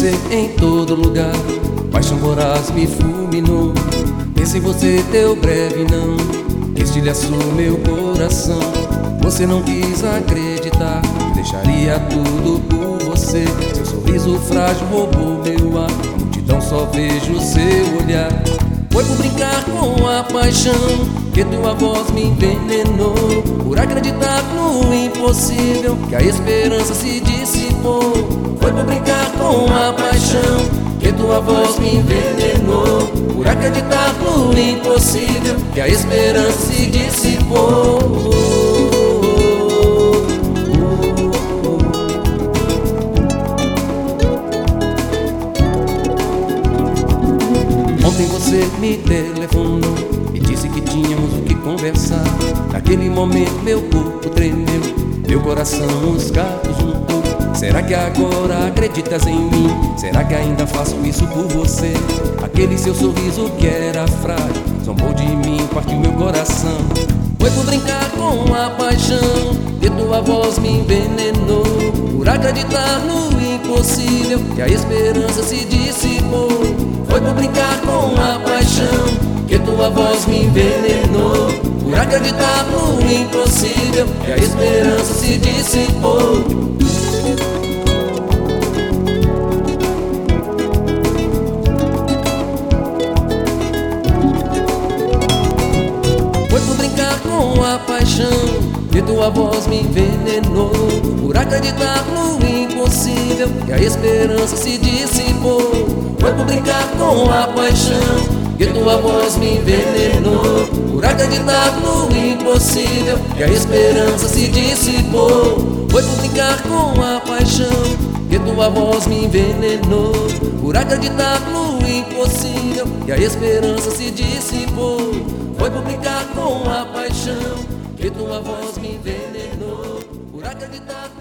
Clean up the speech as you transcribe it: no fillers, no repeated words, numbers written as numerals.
você em todo lugar, paixão voraz me fulminou. Penso em você, teu breve não, que estilhaçou meu coração. Você não quis acreditar, deixaria tudo por você. Seu sorriso frágil roubou meu ar, a multidão só vejo seu olhar. Foi por brincar com a paixão que tua voz me envenenou. Por acreditar no impossível que a esperança se dissipou. Foi por brincar com a paixão que tua voz me envenenou. Por acreditar no impossível que a esperança se dissipou. Ontem você me telefonou e disse que tínhamos o que conversar. Naquele momento meu corpo tremeu, meu coração os cacos juntou. Será que agora acreditas em mim? Será que ainda faço isso por você? Aquele seu sorriso que era frágil zombou de mim, partiu meu coração. Foi por brincar com a paixão que tua voz me envenenou. Por acreditar no impossível que a esperança se dissipou. Foi por brincar com a paixão que tua voz me envenenou. Por acreditar no impossível que a esperança se dissipou. Foi por brincar com a paixão que tua voz me envenenou. Por acreditar no impossível que a esperança se dissipou. Foi por brincar com a paixão que tua voz me envenenou. Por acreditar no impossível que a esperança se dissipou. Foi por brincar com a paixão que tua voz me envenenou. Por acreditar no impossível que a esperança se dissipou. Foi por brincar com a paixão que tua voz me envenenou. Por acreditar